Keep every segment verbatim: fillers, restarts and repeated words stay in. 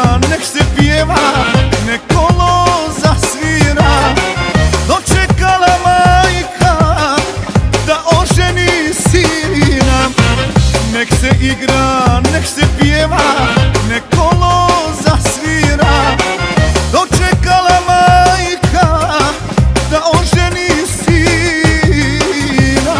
nek se pjeva, nek kolo zasvira. Dočekala majka da oženi sina. Nek se igra, nek se pjeva, nek kolo zasvira. Dočekala majka da oženi sina.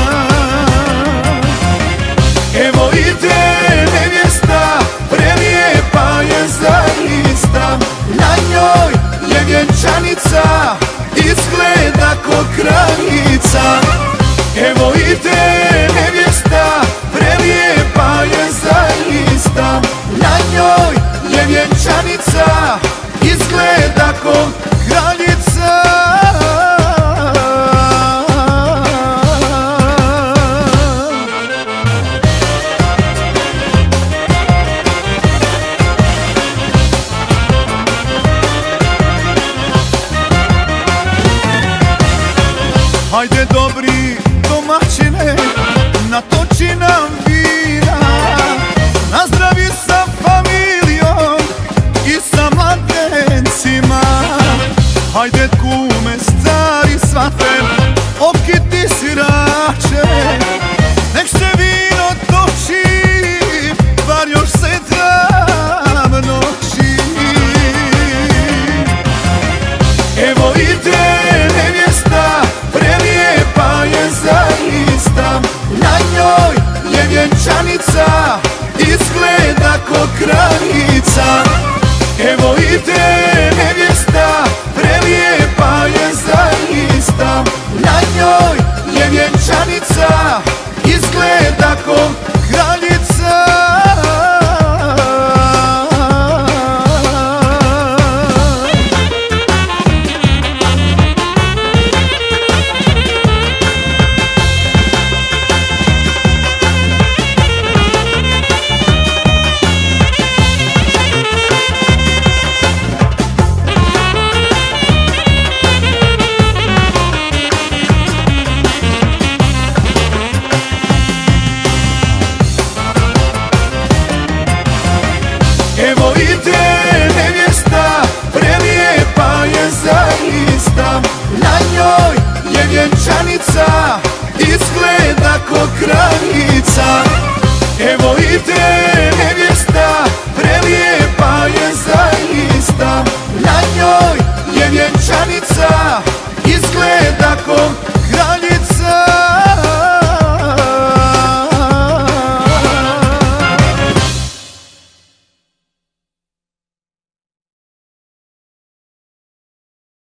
Evo ide nevjesta, prelijepa je zaista. Na njoj je vjenčanica, izgleda ko kraljica. Evo ide nevjesta, prelijepa je zaista. Na njoj je vjenčanica, izgleda ko kraljica. Hajde dobri domaćine, natoči nam vina. Nazdravi sa familijom i sa mladencima. Hajde kume stari svate, okiti si rad.